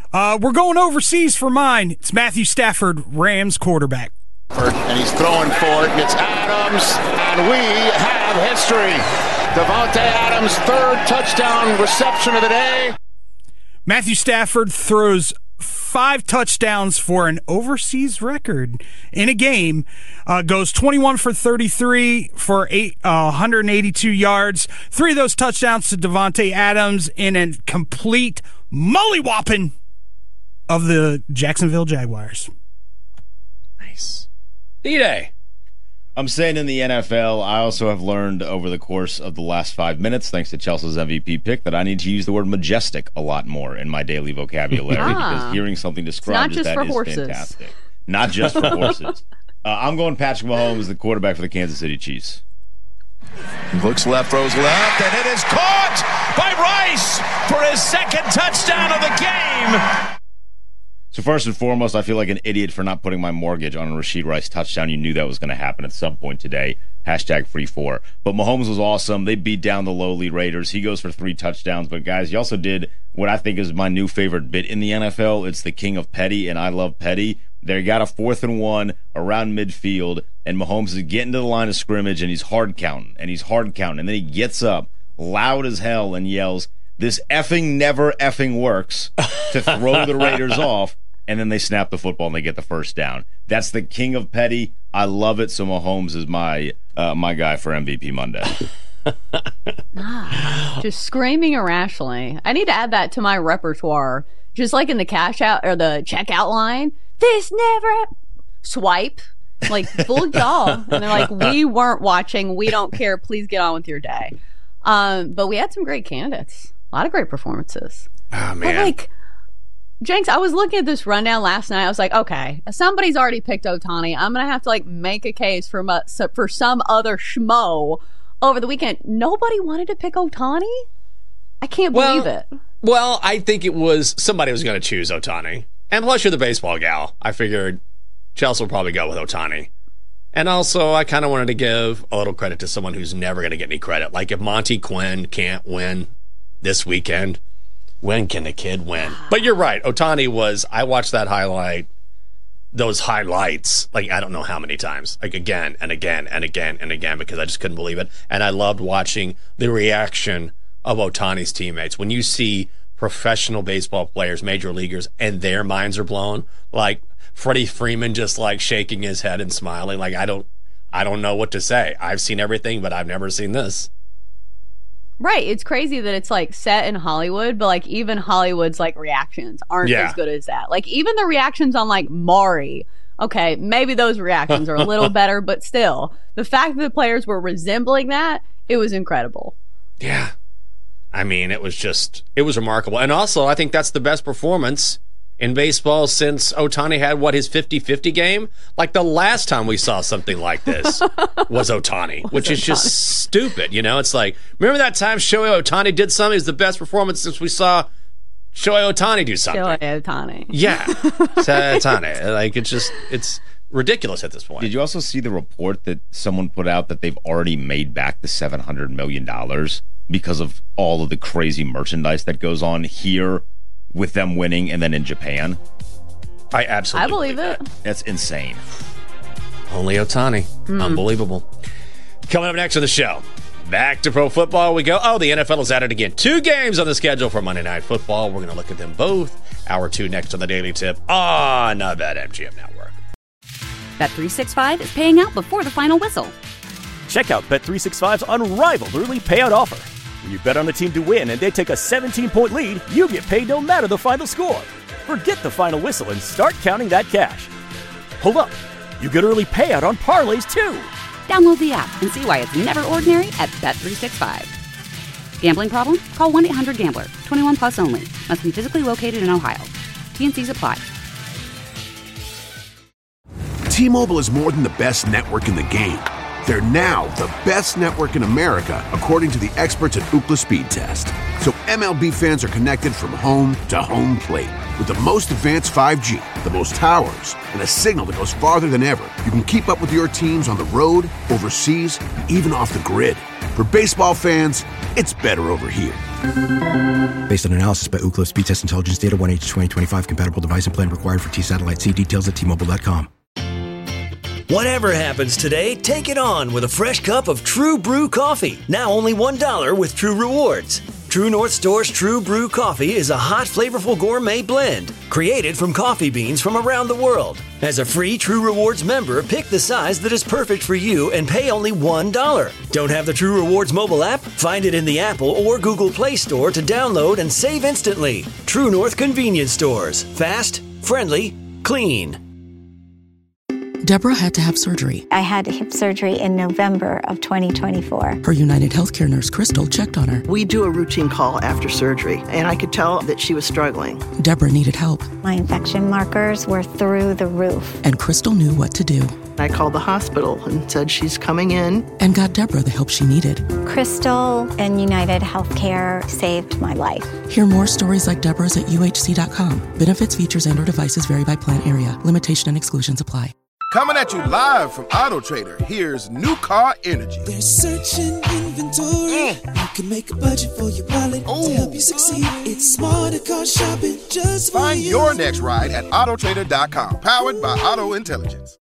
Uh, we're going overseas for mine. It's Matthew Stafford, Rams quarterback. And he's throwing for it. It's Adams, and we have history. Davante Adams' third touchdown reception of the day. Matthew Stafford throws five touchdowns for an overseas record in a game. Uh, goes twenty-one for thirty-three for eight, uh, one hundred eighty-two yards. Three of those touchdowns to Davante Adams in a complete mollywhopping of the Jacksonville Jaguars. Nice. D-Day. I'm saying in the N F L, I also have learned over the course of the last five minutes, thanks to Chelsea's M V P pick, that I need to use the word majestic a lot more in my daily vocabulary ah. because hearing something described as that is horses. fantastic. Not just for horses. Uh, I'm going Patrick Mahomes, the quarterback for the Kansas City Chiefs. Looks left, throws left, and it is caught by Rice for his second touchdown of the game. So first and foremost, I feel like an idiot for not putting my mortgage on a Rashid Rice touchdown. You knew that was going to happen at some point today. Hashtag free four. But Mahomes was awesome. They beat down the lowly Raiders. He goes for three touchdowns. But guys, he also did what I think is my new favorite bit in the N F L. It's the king of petty, and I love petty. They got a fourth and one around midfield, and Mahomes is getting to the line of scrimmage, and he's hard counting, and he's hard counting. And then he gets up loud as hell and yells, "This effing never effing works," to throw the Raiders off, and then they snap the football and they get the first down. That's the king of petty. I love it. So Mahomes is my uh, my guy for M V P Monday. ah, just screaming irrationally. I need to add that to my repertoire. Just like in the cash out or the checkout line. This never swipe. Like, full y'all. And they're like, we weren't watching. We don't care. Please get on with your day. Um, but we had some great candidates. A lot of great performances. Oh, man. But like, Jenks, I was looking at this rundown last night. I was like, okay, somebody's already picked Ohtani. I'm going to have to like make a case for, mu- for some other schmo over the weekend. Nobody wanted to pick Ohtani? I can't believe well, it. Well, I think it was somebody was going to choose Ohtani. And plus, you're the baseball gal. I figured Chelsea will probably go with Ohtani. And also, I kind of wanted to give a little credit to someone who's never going to get any credit. Like, if Monty Quinn can't win this weekend, when can the kid win? But you're right. Ohtani was, I watched that highlight, those highlights, like, I don't know how many times. Like, again and again and again and again, because I just couldn't believe it. And I loved watching the reaction of Ohtani's teammates. When you see professional baseball players, major leaguers, and their minds are blown, like Freddie Freeman just like shaking his head and smiling, like I don't I don't know what to say. I've seen everything, but I've never seen this. Right. It's crazy that it's like set in Hollywood, but like even Hollywood's like reactions aren't Yeah. as good as that. Like even the reactions on like Maury, okay, maybe those reactions are a little better, but still, the fact that the players were resembling that, it was incredible. Yeah. I mean, it was just, it was remarkable. And also, I think that's the best performance in baseball since Ohtani had, what, his fifty-fifty game? Like, the last time we saw something like this was Ohtani, was which Ohtani. is just stupid, you know? It's like, remember that time Shohei Ohtani did something? It was the best performance since we saw Shohei Ohtani do something. Shohei Ohtani. Yeah. Ohtani. Like, it's just, it's ridiculous at this point. Did you also see the report that someone put out that they've already made back the seven hundred million dollars because of all of the crazy merchandise that goes on here with them winning and then in Japan? I absolutely I believe, believe it. That. That's insane. Only Ohtani. Mm. Unbelievable. Coming up next on the show, back to pro football we go. Oh, the N F L is at it again. Two games on the schedule for Monday Night Football. We're going to look at them both. Hour two next on the Daily Tip on the BetMGM Network. Bet three sixty-five is paying out before the final whistle. Check out Bet three sixty-five's unrivaled early payout offer. When you bet on a team to win and they take a seventeen-point lead, you get paid no matter the final score. Forget the final whistle and start counting that cash. Hold up. You get early payout on parlays, too. Download the app and see why it's never ordinary at Bet three sixty-five. Gambling problem? Call one eight hundred gambler. twenty-one plus only. Must be physically located in Ohio. T and C's apply. T-Mobile is more than the best network in the game. They're now the best network in America, according to the experts at Ookla Speed Test. So M L B fans are connected from home to home plate. With the most advanced five G, the most towers, and a signal that goes farther than ever, you can keep up with your teams on the road, overseas, and even off the grid. For baseball fans, it's better over here. Based on analysis by Ookla Speed Test Intelligence Data, one H twenty twenty-five compatible device and plan required for T-Satellite. See details at T Mobile dot com. Whatever happens today, take it on with a fresh cup of True Brew coffee. Now only one dollar with True Rewards. True North Store's True Brew coffee is a hot, flavorful gourmet blend created from coffee beans from around the world. As a free True Rewards member, pick the size that is perfect for you and pay only one dollar. Don't have the True Rewards mobile app? Find it in the Apple or Google Play Store to download and save instantly. True North Convenience Stores. Fast, friendly, clean. Deborah had to have surgery. I had hip surgery in November of twenty twenty-four. Her United Healthcare nurse, Crystal, checked on her. We do a routine call after surgery, and I could tell that she was struggling. Deborah needed help. My infection markers were through the roof. And Crystal knew what to do. I called the hospital and said she's coming in. And got Deborah the help she needed. Crystal and United Healthcare saved my life. Hear more stories like Deborah's at U H C dot com. Benefits, features, and or devices vary by plan area. Limitation and exclusions apply. Coming at you live from Auto Trader, here's New Car Energy. They're searching inventory. Mm. You can make a budget for your wallet Ooh. To help you succeed. It's smarter car shopping just for Find you. your next ride at Auto Trader dot com. Powered by Auto Intelligence.